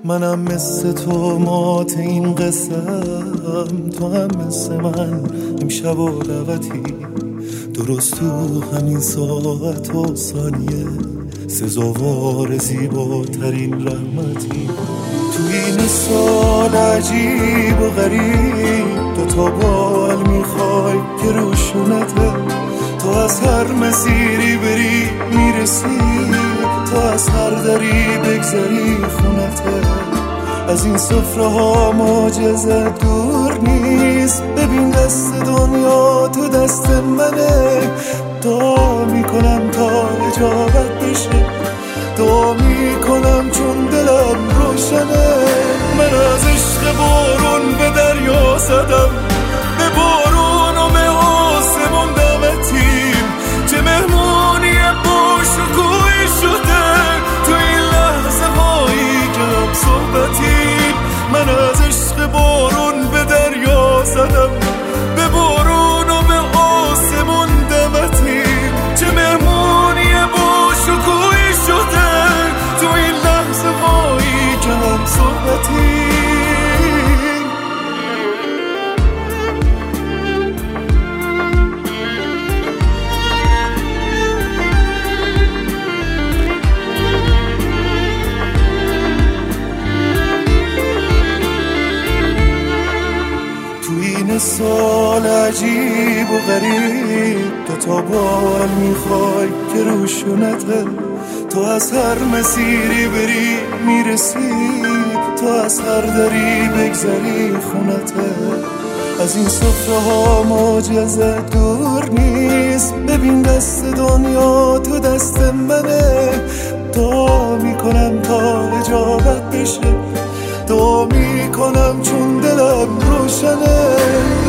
منم مثل تو مات این قسم، تو هم مثل من امشب و دعوتی، درست تو همین ساعت و ثانیه سزاوار زیباترین رحمتی. تو این سال عجیب و غریب دوتا بال میخوای که روشونته، تو از هر مسیری بری میرسی، تو از هر دری بگذری خونته. از این سفره ها معجزه دور نیست، ببین دست دنیا تو دست منه. دعا میکنم تا اجابت بشه، دعا میکنم چون دلم روشنه. من از عشق بارون به دریا زدم، به بارون و به آسمون دمتیم، چه مهمونی با شکوهی شده تو این لحظه هایی که هم صحبتیم. من از عشق بارون به دریا زدم، به بارون و به آسمون دمتیم، چه مهمونی با شکوهی شده تو این لحظه هایی که هم صحبتیم. سال عجیب و غریب دوتا بال میخوای که روشونته، تو از هر مسیری بری میرسی، تو از هر دری بگذری خونته. از این سفره ها معجزه دور نیست، ببین دست دنیا تو دست منه. دعا میکنم تا اجابت بشه، دعا میکنم چون دلم روشنه.